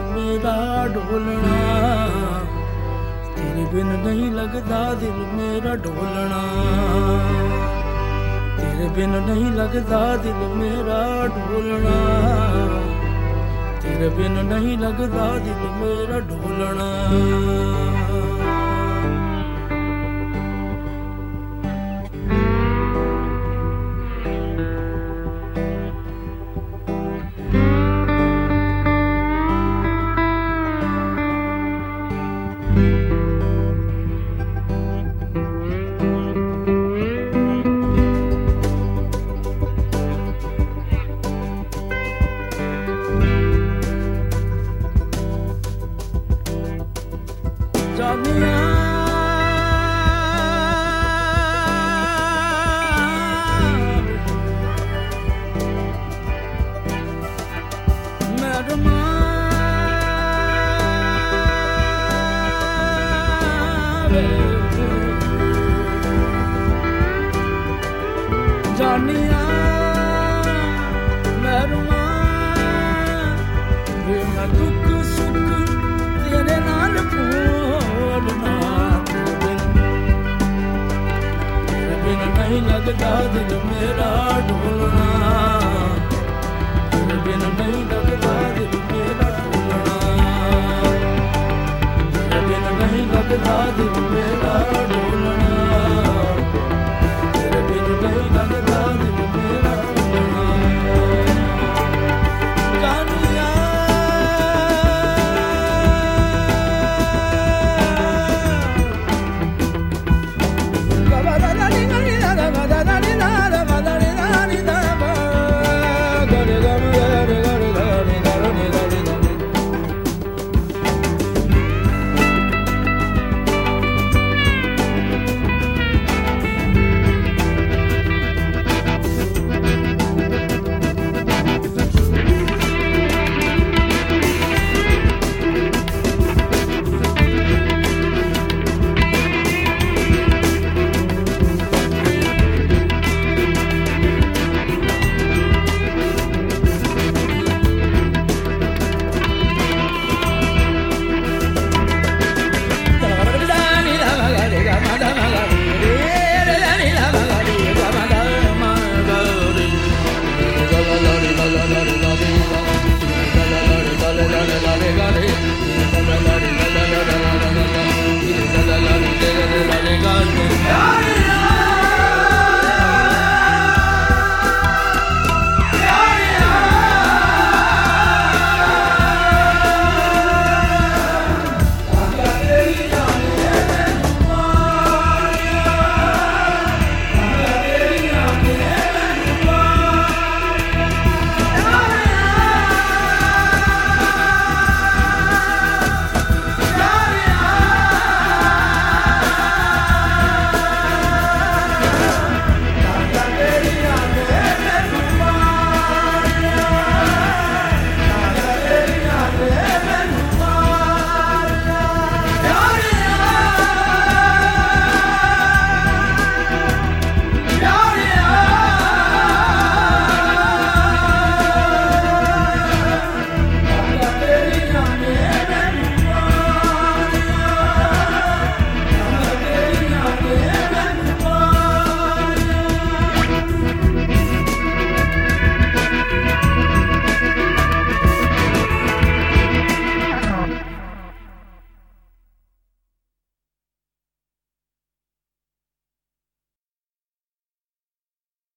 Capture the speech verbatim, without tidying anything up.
मेरा ढोलना, तेरे बिन नहीं लगता दिल मेरा ढोलना, तेरे बिन नहीं लगता दिल मेरा ढोलना, तेरे बिन नहीं लगता दिल मेरा ढोलना। जानिया मैडमा जानिया मैडमा वे मैं दुख सुख तेरे नाल बोलना, तेरे बिन नहीं लगता दिल मेरा ढोलना, तेरे बिन नहीं लगता दिल मेरा ढोलना, तेरे बिन नहीं लगता दिल मेरा ढोलना, तेरे बिन नहीं लगता दिल मेरा ढोलना। जानिया got it.